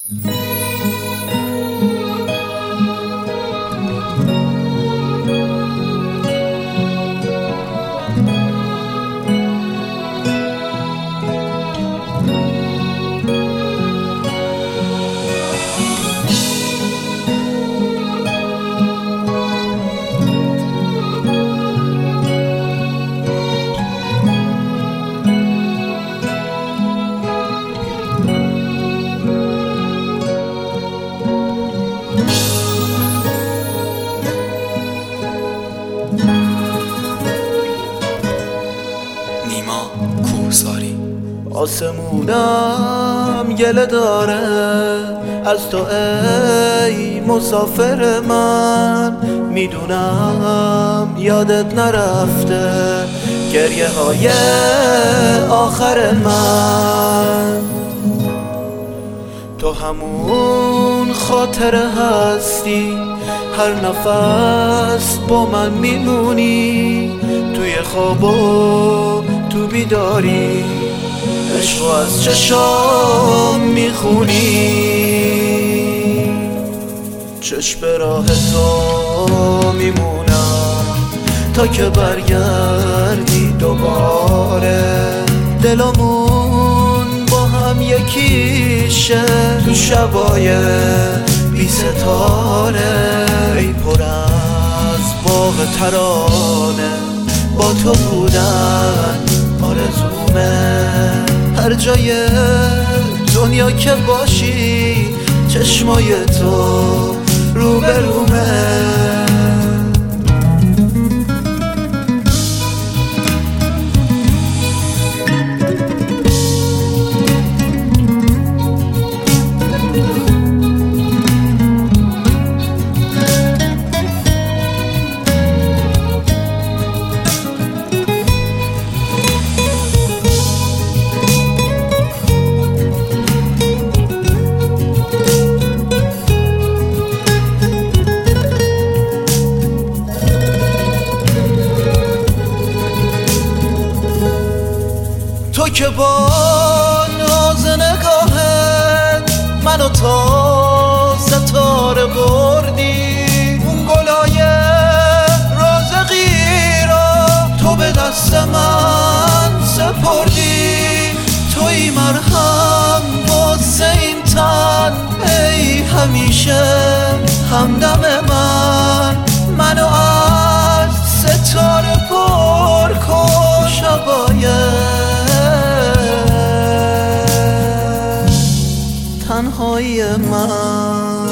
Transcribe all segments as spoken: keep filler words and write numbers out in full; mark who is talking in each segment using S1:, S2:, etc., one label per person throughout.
S1: نیما کوهساری.
S2: آسمونم گله داره از تو ای مسافر من، میدونم یادت نرفته گریه های آخر من. تو همون خاطره هستی، هر نفس با من میمونی، توی خواب و تو بیداری عشق از چشام میخونی. چشم به راه تو میمونم تا که برگردی دوباره، دلمون با هم یکیشه تو شبای بی ستاره. ای پر از باغ ترانه با تو بودن آرزومه، هر جای دنیا که باشی چشمای تو روبرومه. تو که با ناز نگاهت منو تا ستاره بردی، اون گلای رازقی را تو به دست من سپردی. توی مرهم واسه این تن، ای همیشه همدم من، منو از ستاره پر کن شبای تنهایی من.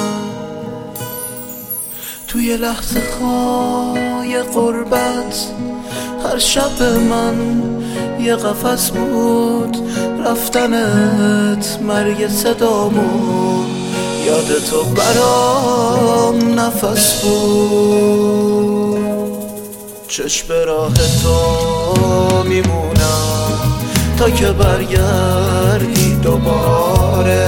S2: توی لحظه های غربت هر شب من یه قفس بود، رفتنت مرگ صدامو، یاد تو برام نفس بود. چشم به راه تو میمونم تا که برگردی دوباره،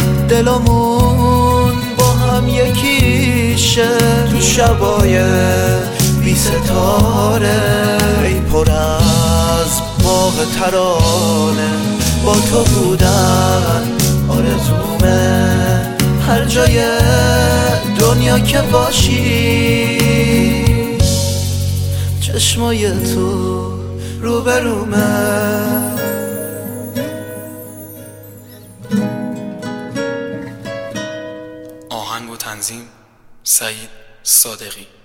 S2: دلمون با هم یکیشه تو شبای بی ستاره. ای پر از باغ ترانه با تو بودن آرزومه، هر جای دنیا که باشی چشمای تو روبرومه.
S1: آهنگ و تنظیم سعید صادقی.